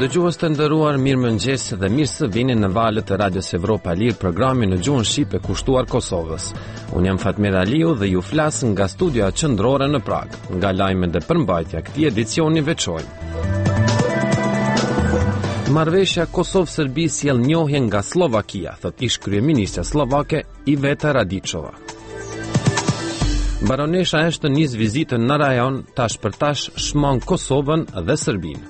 Dëgjues të nderuar, mirëmëngjes dhe mirë se vini në valët e Radios Evropa e Lirë, programin në gjuhën shqipe kushtuar Kosovës. Unë jam Fatmir Aliu dhe ju flas nga studioja qendrore në Prag, nga lajmet dhe përmbajtja këtij edicioni veçor. Marrëveshja Kosovë-Serbi sjell njohje nga Slovakia, thot ish kryeministja slovake Iveta Radičova. Baronesha Ashton nis vizitën në rajon, tash për tash shmang Kosovën dhe Serbinë.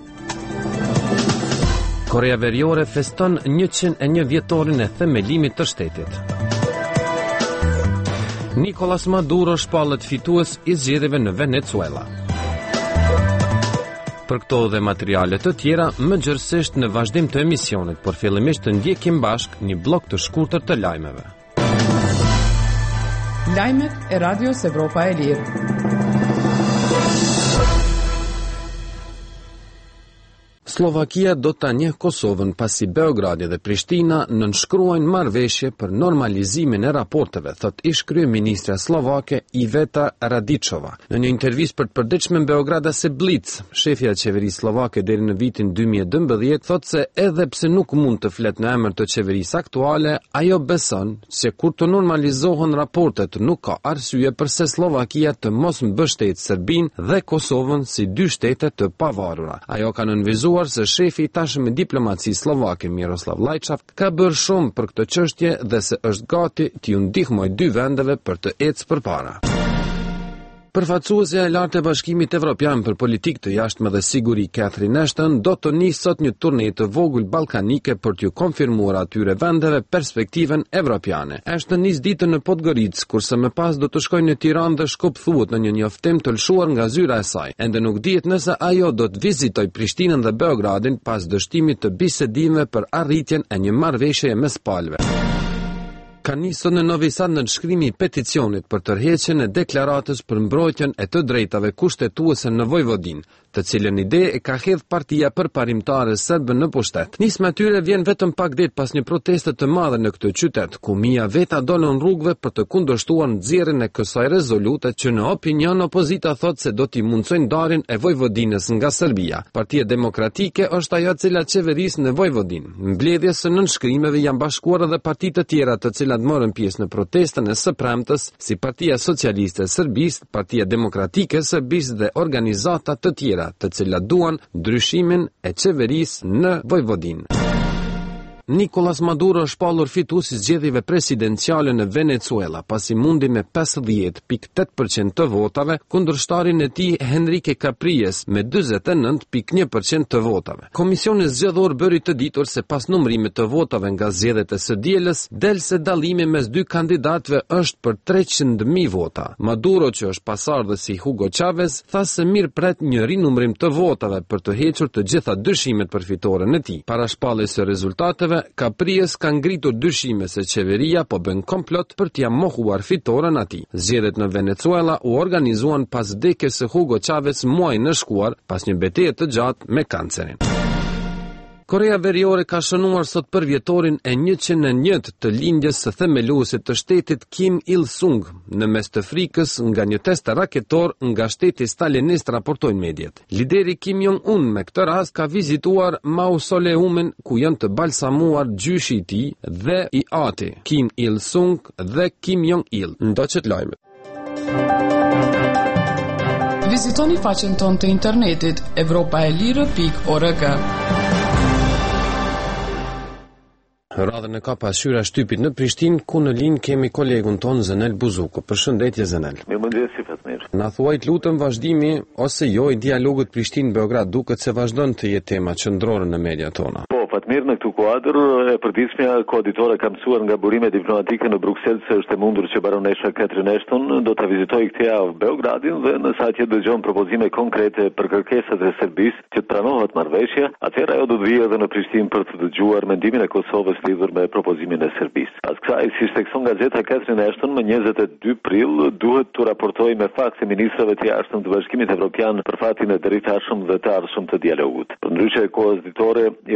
Korea Veriore feston 101 vjetorin e themelimit të shtetit. Nicolas Maduro shpallet fitues i zgjedhjeve në Venezuela. Për këto dhe materiale të tjera, më gjërësisht në vazhdim të emisionit, por fillimisht të ndjekim bashk një blok të shkurtër të lajmeve. Lajmet e Radios Evropa e Lirë. Slovakia do ta njeh Kosovën pasi Beogradi dhe Prishtina nënshkruajnë marrëveshje për normalizimin e raporteve, thot ish kryeministra slovake Iveta Radičova. Në një intervistë për të përditshme Beogradase Blic, shefja e qeverisë slovake deri në vitin 2012 thot se edhe pse nuk mund të flet në emër të qeverisë aktuale, ajo beson se kur të normalizohen raportet nuk ka arsye pse Slovakia të mos mbështetë Serbinë dhe Kosovën si dy shtete të pavarura. Ajo ka nënvizuar se shefi i tashëm i diplomacisë slovake Miroslav Lajčak ka bërë shumë për këtë çështje dhe se është gati t'ju ndihmojë dy vendeve për të ecë përpara. Përfaqësuesja e lartë e Bashkimit Evropian për politikë të jashtme dhe siguri Catherine Ashton do të nisë sot një turne të vogël ballkanike për t'ju konfirmuar atyre vendeve perspektiven evropiane. Ashton nis ditën në Podgoricë, kurse më pas do të shkojë në Tiranë dhe shkopthuhet në një njoftim të lëshuar nga zyra e saj. Ende nuk dihet nëse ajo do të vizitojë Prishtinën dhe Beogradin pas dështimit të bisedimeve për arritjen e një marrëveshjeje mes palëve. Ka nisur në Novi Sad nënshkrimi i peticionit për tërheqjen e deklaratës për mbrojtjen e të drejtave kushtetuese në Vojvodinë, të cilën ide e ka hedh partia përparimtare serbe në pushtet. Nisma e tyre vjen vetëm pak ditë pas një proteste të madhe në këtë qytet, ku mijë veta dolën rrugëve për të kundërshtuar nxjerrjen e kësaj rezolute që në opinion opozita thotë se do t'i mundsojë ndarjen e Vojvodinës nga Serbia. Partia Demokratike është ajo e cila qeveris në Vojvodinë. Mbledhjes së nënshkrimeve janë bashkuar edhe partitë të tjera të cilat morën pjesë në protestën e së premtes, si Partia Socialiste e Serbisë, Partia Demokratike e Serbisë dhe organizata të tjera, të cilat duan ndryshimin e qeverisë në Vojvodinë. Nicolas Maduro është shpallur fitues i zgjedhjeve presidenciale në Venezuela, pasi mundi me 50.8% të votave, kundërshtarin e tij Henrique Capriles me 49.1% të votave. Komisioni zgjedhor bëri të ditur se pas numërimit të votave nga zgjedhjet e së dielës, del se dallimi mes dy kandidatëve është për 300.000 vota. Maduro, që është pasardhës si Hugo Chavez, tha se mirë pret një rinumërim të votave për të hequr të gjitha dyshimet për fitoren e tij. Para shpalljes së rezultateve, Capriles ka ngritur dyshime se qeveria po bën komplot për t'ia mohuar fitoren atij. Zgjedhjet në Venezuela u organizuan pas vdekjes së Hugo Chavez muajin e shkuar, pas një betejë të gjatë me kancerin. Korea Veriore ka shënuar sot për vjetorin e 101 të lindjes së themeluesit të shtetit Kim Il-sung në mes të frikës nga një test raketor nga shteti stalinist, raportojnë mediat. Lideri Kim Jong-un me këtë rast ka vizituar mausoleumin ku janë të balsamuar gjyshi i tij dhe i ati Kim Il-sung dhe Kim Jong-il. Ndoqet lajmet. Vizitoni faqen tonë të internetit evropaelire.org. Radhën e ka pasqyra shtypit në Prishtinë, ku në linjë kemi kolegun ton Zenel Buzuku. Përshëndetje Zenel. Mirëmëngjes Fatmir. Na thuaj lutem vazhdimi ose jo i dialogut Prishtinë-Beograd, duket se vazhdon të jetë tema qendrore në mediat tona. Po, Fatmir, në këtu kuadër e përditshmja koauditora ka mësuar nga burime diplomatike në Bruksel se është e mundur që baronesha Catherine Ashton do ta vizitojë këtë javë Beogradin dhe në sa që dëgjon propozime konkrete për kërkesat e Serbisë që të pranohet marrëveshja, atëherë ajo do të vijë edhe në Prishtinë për të dëgjuar mendimin e Kosovës lidhur me propozimin e Serbisë. Pas kësaj, si thekson gazeta, Catherine Ashton më 22 prill duhet të raportojë me fakte ministrave të jashtëm të Bashkimit Evropian për fatin e drejtashëm dhe të ardhshëm të dialogut. Përndryshe, kohës ditore është konfirmuar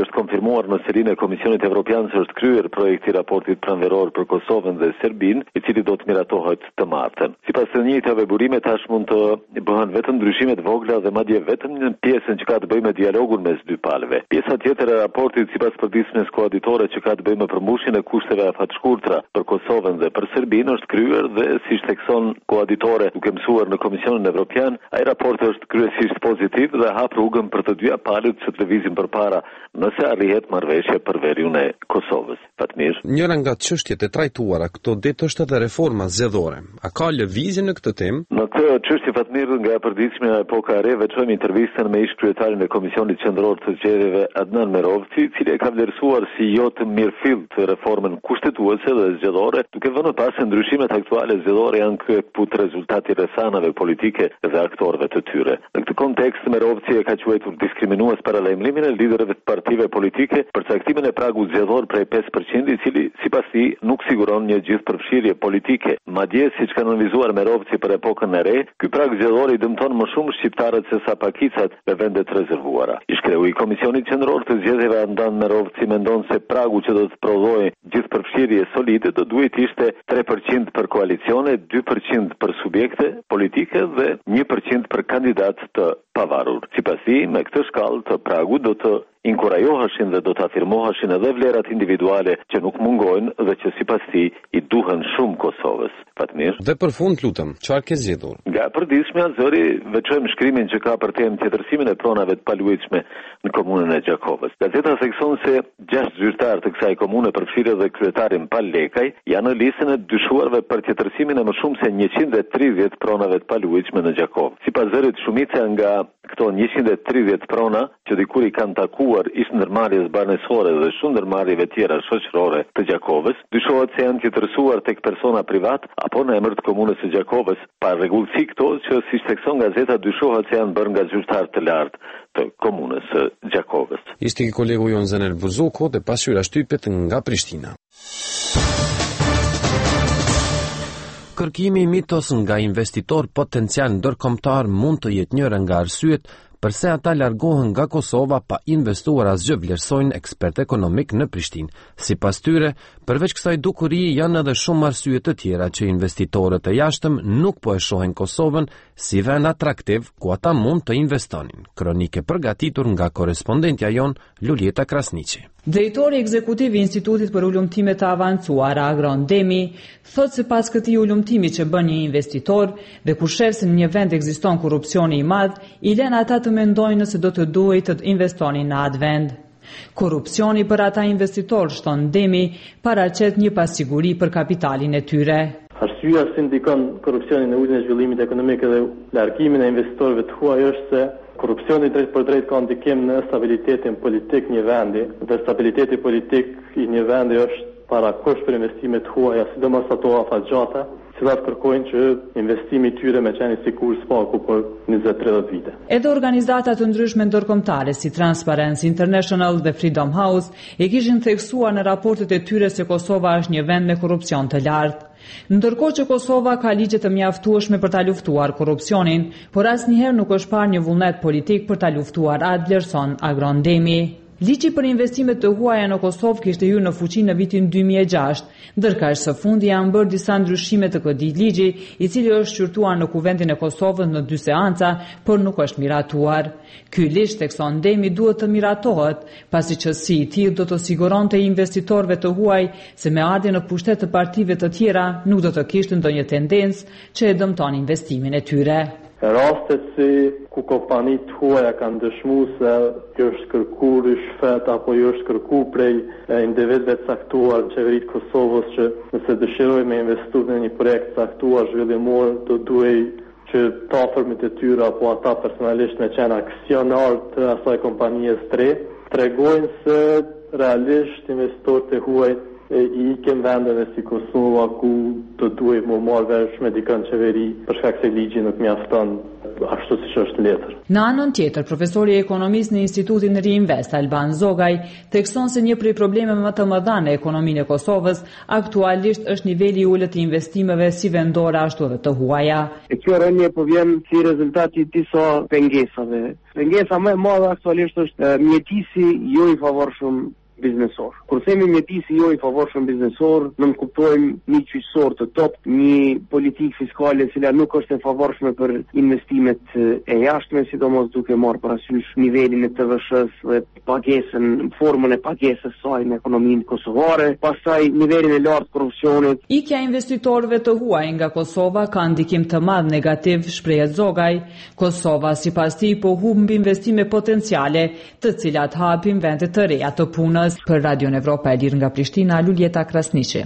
konfirmuar në serinë e Komisionit Evropian se është kryer projekti i raportit pranveror për Kosovën dhe Serbinë, i cili do të miratohet të martën. Sipas të njëjtave burime tash mund të bëhen vetëm ndryshime të vogla dhe madje vetëm në pjesën që ka të bëjë me dialogun mes dy palëve. Pjesa tjetër e raportit sipas përditshmëres koaditore që ka të bëjë me përmbushjen e kushteve afatshkurtra për Kosovën dhe për Serbinë është kryer dhe siç thekson koaditore duke mësuar në Komisionin Evropian, ai raport është kryesisht pozitiv dhe hap rrugën për të dyja palët që të lëvizin përpara nëse arrihet marrëveshje për veriun e Kosovës. Fatmir. Njëra nga çështjet e trajtuara këto ditë është edhe reforma zgjedhore. A ka lëvizje në këtë temë? Në këtë çështje Fatmir, nga e përditshme epoka e re, veçojmë intervistën me ish kryetarin e Komisionit Qendror të Zgjedhjeve Adnan Merovci, i cili e ka vlerësuar si jo të mirëfillt reformën kushtetuese dhe zgjedhore, duke vënë pas se ndryshimet aktuale zgjedhore janë këpucë rezultati rrethanave politike dhe aktorëve të tyre. Në këtë kontekst Merovci e ka quajtur diskriminues paralajmërimin e liderëve të partive politike për caktimin e pragut zgjedhor prej 5%, i cili sipas tij nuk siguron një gjithëpërfshirje politike. Madje siç ka analizuar Merovci për epokën e re, ky prag zgjedhor i dëmton më shumë shqiptarët se sa pakicat në vendet rezervuara. Ish-kreu i Komisionit Qendror të Zgjedhjeve Adnan Merovci mendon se pragu që do të prodhojë gjithëpërfshirje solide do duhet ishte 3% për koalicione, 2% për subjekte politike dhe 1% për kandidat të pavarur. Sipas tij, me këtë shkallë të pragut do të inkurajoheshin dhe do të afirmoheshin edhe vlerat individuale që nuk mungojnë dhe që sipas tij i duhen shumë Kosovës. Fatmir. Dhe për fund lutem, çfarë ke zgjedhur? Nga përditshmja zëri veçojmë shkrimin që ka për temë tjetërsimin e pronave të paluajtshme në komunën e Gjakovës. Gazeta thekson se 6 zyrtarë të kësaj komune përfshirë dhe kryetarin Pal Lekaj janë në listën e dyshuarve për tjetërsimin e më shumë se 130 pronave të paluajtshme në Gjakovë. Sipas zërit, shumica nga këto 130 prona që dikur i kanë takuar ish ndërmarrjes banesore dhe shumë ndërmarrjeve tjera shoqërore të Gjakovës, dyshohet se janë tjetërsuar tek persona privat apo në emër të komunës së Gjakovës. Pa rregullsi këto që siç thekson gazeta dyshohet se janë bërë nga zyrtar të lartë të komunës së Gjakovës. Ishte kolegu jon Zener Buzuko dhe pasqyra shtypet nga Prishtina. Kërkimi i mitos nga investitor potencial ndërkombëtar mund të jetë njëra nga arsyet përse ata largohen nga Kosova pa investuar asgjë, vlerësojnë ekspert ekonomik në Prishtinë. Sipas tyre, përveç kësaj dukurie janë edhe shumë arsye të tjera që investitorët e jashtëm nuk po e shohin Kosovën si vend atraktiv ku ata mund të investonin. Kronike përgatitur nga korespondentja jon Lulieta Krasniqi. Drejtori ekzekutiv i Institutit për Ulëmtime të Avancuara, Agron Demi, thot se pas këtij ulëmtimi që bën një investitor dhe kur shef se në një vend ekziston korrupsioni i madh, i lën ata të mendojnë nëse do të duhej të investonin në atë vend. Korrupsioni për ata investitorë, shton Demi, paraqet një pasiguri për kapitalin e tyre. Arsyeja që ndikon korrupsionin në uljen e zhvillimit ekonomik dhe largimin e investitorëve të huaj është se korrupsioni drejt për drejt ka ndikim në stabilitetin politik një vendi dhe stabiliteti politik i një vendi është parakosh për investimet huaja, sidomos ato afatgjata, cilat kërkojnë që investimi i tyre me qenë i sigurt spaku për 20-30 vite. Edhe organizata të ndryshme ndërkombëtare si Transparency International dhe Freedom House e kishin theksuar në raportet e tyre se Kosova është një vend me korrupsion të lartë. Ndërkohë që Kosova ka ligje të mjaftueshme për ta luftuar korrupsionin, por asnjëherë nuk është parë një vullnet politik për ta luftuar atë, vlerëson Agron Demi. Ligji për investimet të huaja në Kosovë kishte hyrë në fuqi në vitin 2006, ndërkaq së fundi janë bërë disa ndryshime të këtij ligji, i cili është shqyrtuar në Kuvendin e Kosovës në 2 seanca, por nuk është miratuar. Ky ligj, thekson Demi, duhet të miratohet, pasi që si i tillë do të siguronte investitorëve të huaj se me ardhjen në pushtet të partive të tjera nuk do të kishte ndonjë tendencë që e dëmton investimin e tyre. Rastet si ku kompanitë të huaja kanë dëshmuar se kjo është kërkuar i shfet apo jo është kërkuar prej individëve të caktuar në qeveritë të Kosovës që nëse dëshirojnë me investu në një projekt caktuar zhvillimor, do duhej që të afërmit e tyre apo ata personalisht me qenë aksionar të asaj kompanije të re, tregojnë se realisht investitorët e huaj i ikin vendeve si Kosova ku të duhet më marrë vesh me dikën qeveri për shkak se ligji nuk mjafton ashtu siç është letër. Në anën tjetër, profesori i ekonomisë në Institutin Reinvest Alban Zogaj thekson se një prej problemeve më të mëdha në ekonominë e Kosovës aktualisht është niveli i ulët i investimeve si vendore ashtu edhe të huaja. Kjo rënje po vjen si rezultati i disa pengesave. Pengesa më e madhe aktualisht është mjetisi jo i favorshëm biznesor. Kur themi mjetisi jo i favorshëm biznesor, ne kuptojmë një qytetësor të top, një politikë fiskale e cila nuk është e favorshme për investimet e jashtme, sidomos duke marrë parasysh nivelin e TVSH-s dhe pagesën, formën e pagesës saj në ekonominë kosovare, pastaj nivelin e lartë korrupsionit. Ikja e investitorëve të huaj nga Kosova ka ndikim të madh negativ, shprehet Zogaj. Kosova sipas tij po humbi investime potenciale, të cilat hapin vende të reja të punës. Për Radion Evropa e Lirë nga Prishtina, Luljeta Krasniqi.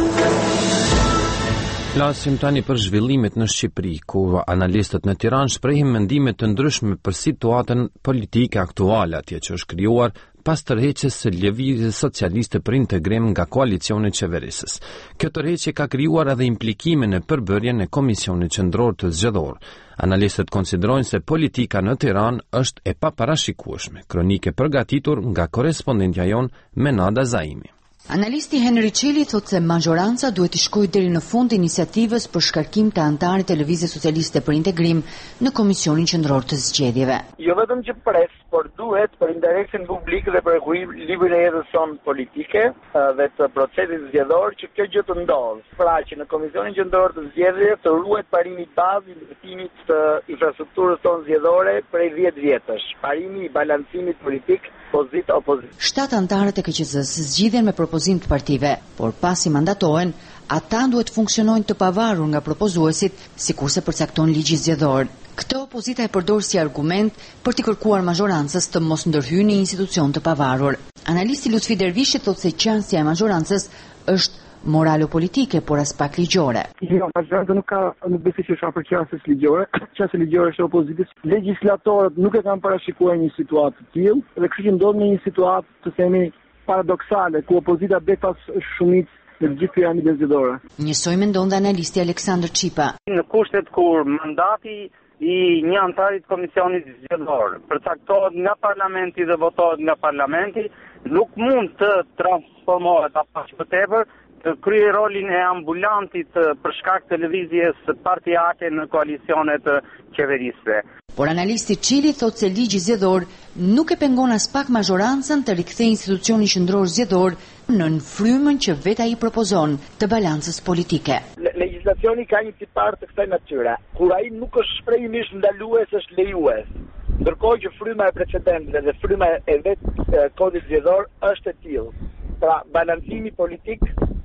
Flasim tani për zhvillimet në Shqipëri, ku analistët në Tiranë shprehin mendime të ndryshme për situatën politike aktuale atje që është krijuar pas tërheqjes së lëvizjes socialiste për integrim nga koalicioni qeverisës. Kjo tërheqje ka krijuar edhe implikime në përbërjen e Komisionit Qendror të Zgjedhor. Analistët konsiderojnë se politika në Tiranë është e paparashikueshme. Kronike përgatitur nga korespondentja jon Menada Zaimi. Analisti Henry Qeli thot se majoranca duhet të shkojë deri në fund iniciativës për shkarkim të anëtarit të Lëvizjes Socialiste për Integrim në Komisionin Qendror të Zgjedhjeve. Jo vetëm që pres, por duhet për interesin publik dhe për ekuilibrin e jetës sonë politike dhe të procesit zgjedhor që kjo gjë të ndodhë. Pra që në Komisionin Qendror të Zgjedhjeve të ruhet parimi bazë i investimit të infrastrukturës tonë zgjedhore prej 10 vjetësh. Parimi i balancimit politik opozit. 7 anëtarët e KQZ-s zgjidhen me propozim të partive, por pasi mandatohen, ata duhet funksionojnë të pavarur nga propozuesit, sikurse përcakton ligji zgjedhor. Këtë opozita e përdor si argument për të kërkuar majorancës të mos ndërhyjë në institucion të pavarur. Analisti Lutfi Dervishi thotë se qasja e majorancës është moralo-politike, por as pak ligjore. Jo, majoranca nuk besoj që është për qasjes ligjore. Qasja ligjore është e opozitës. Legjislatorët nuk e kanë parashikuar një situatë të tillë dhe kështu që ndodh në një situatë të themi paradoksale ku opozita betas shumicë në gjithë piramidet zgjedhore. Njësoj mendon dhe analisti Aleksandr Qipa. Në kushtet kur mandati i një antarit komisionit zgjedhor përcaktohet nga parlamenti dhe votohet nga parlamenti, nuk mund të transformohet apo që tepër të kryej rolin e ambulantit për shkak të lëvizjes partijake në koalicionet qeverisëve. Por analisti Qili thotë se ligji zgjedhor nuk e pengon as pak majorancën të rikthejë institucionin qendror zgjedhor në frymën që vetë ai propozon të balancës politike. Legjislacioni ka një tipar të kësaj natyre, kur ai nuk është shprehimisht ndalues, është lejues. Ndërkohë që fryma e precedentëve dhe fryma e vetë kodit zgjedhor është e tillë. Pra, balancimi politik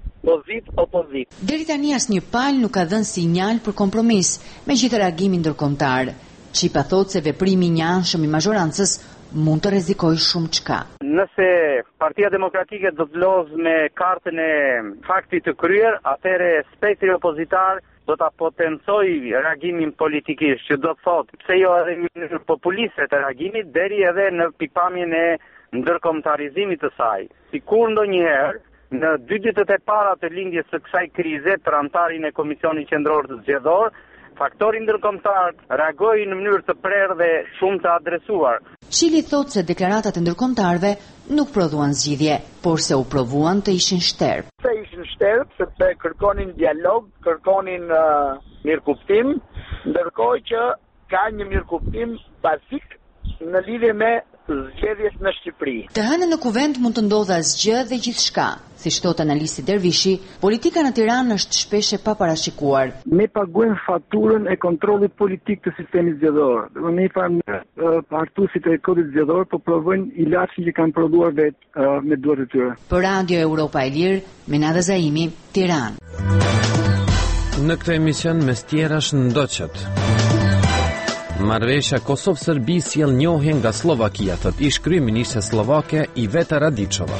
opozit. Deri tani asnjë palë nuk ka dhënë sinjal për kompromis, megjithë reagimin ndërkombëtar. Qipa thotë se veprimi i njëanshëm i majorancës mund të rrezikojë shumë çka. Nëse Partia Demokratike do të lozë me kartën e faktit të kryer, atëherë spektri opozitar do ta potencojë reagimin politikisht, që do të thotë pse jo edhe në populiste të reagimit, deri edhe në pikpamjen e ndërkombëtarizimit të saj. Sikur ndonjëherë në 2 ditët e para të lindjes së kësaj krize për antarin e Komisionit Qendror të Zgjedhor, faktori ndërkombëtar reagoi në mënyrë të prerë dhe shumë të adresuar. Qili thotë se deklaratat e ndërkombëtarëve nuk prodhuan zgjidhje, por se u provuan të ishin shterp. Se ishin shterp sepse kërkonin dialog, kërkonin mirëkuptim, ndërkohë që ka një mirëkuptim bazik në lidhje me zgjedhjes në Shqipëri. Të hënën në kuvent mund të ndodhë asgjë dhe gjithçka. Si thot analisti Dervishi, politika në Tiranë është shpesh e paparashikuar. Ne paguajmë faturën e kontrollit politik të sistemit zgjedhor. Ne partuesit e kodit zgjedhor po provojnë ilaçin që kanë prodhuar vetë me duart e tyre. Për Radio Evropa e Lirë, Menada Zaimi, Tiranë. Në këtë emision mes tjerash ndoqët. Marrëveshja Kosovë-Serbi sjell njohje nga Slovakia, thot ish kryeministre slovake Iveta Radičova.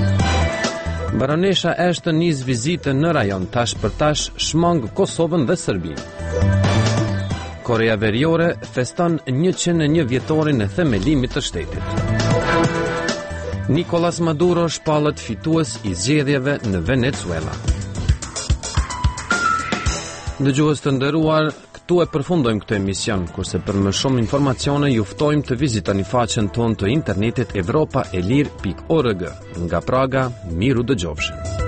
Baronesha Ashton nis vizitën në rajon, tash për tash shmang Kosovën dhe Serbinë. Korea Veriore feston 101 vjetorin e themelimit të shtetit. Nicolas Maduro shpallet fitues i zgjedhjeve në Venezuela. Dëgjues të nderuar, këtu e përfundojmë këtë emision, kurse për më shumë informacione ju ftojmë të vizitoni faqen tonë të internetit evropaelir.org. Nga Praga, miru dëgjofshim.